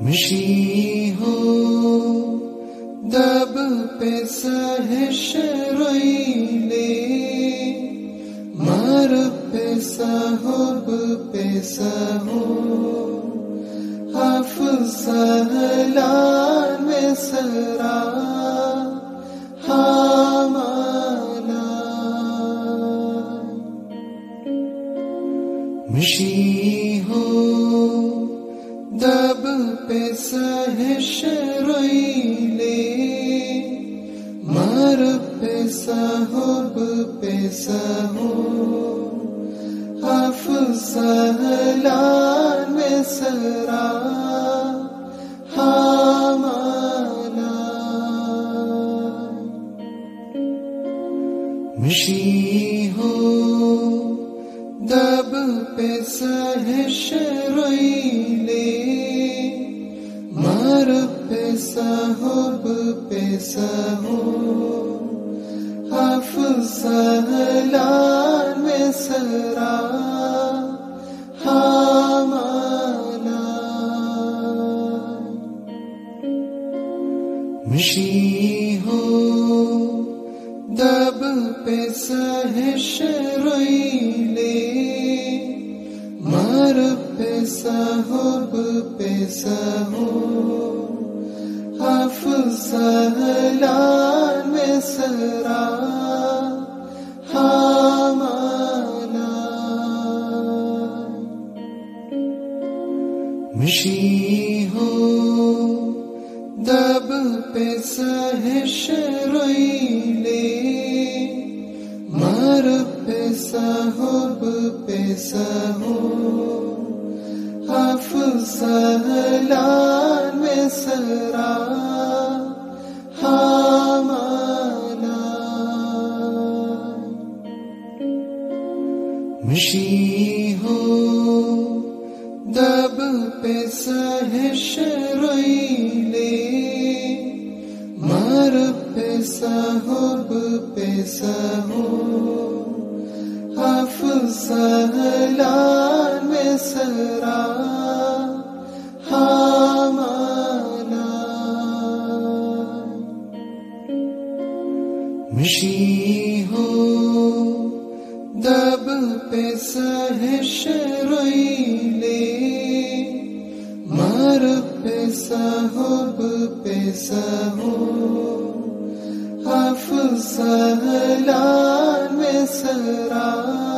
مشی ہو دب پہ سہش رویلے مر پہ صحب پہ سہو افضلان میں سرا ہامالا مشی ہو دب پہ سہش رویلے مر پہ صحب پہ سہو افضلان میں سرا ہامالا مشی ہو دب پہ سہش رویلے مر پہ صحب پہ سہو افضلان میں سرا ہامالا مشی ہو دب پہ سہش رویلے مر پہ صحب پہ سہو افضلان میں سرا ہامالا مشی ہو دب پہ سہش رویلے مر پہ صحب پہ سہو افضلان میں سرا ہامالا مشی ہو دب پہ سہش رویلے مر پہ صحب پہ سہو افضلان میں سرا ہامالا مشی ہو دب پہ سہش رویلے مر پہ صحب پہ سہو افضلان میں سرا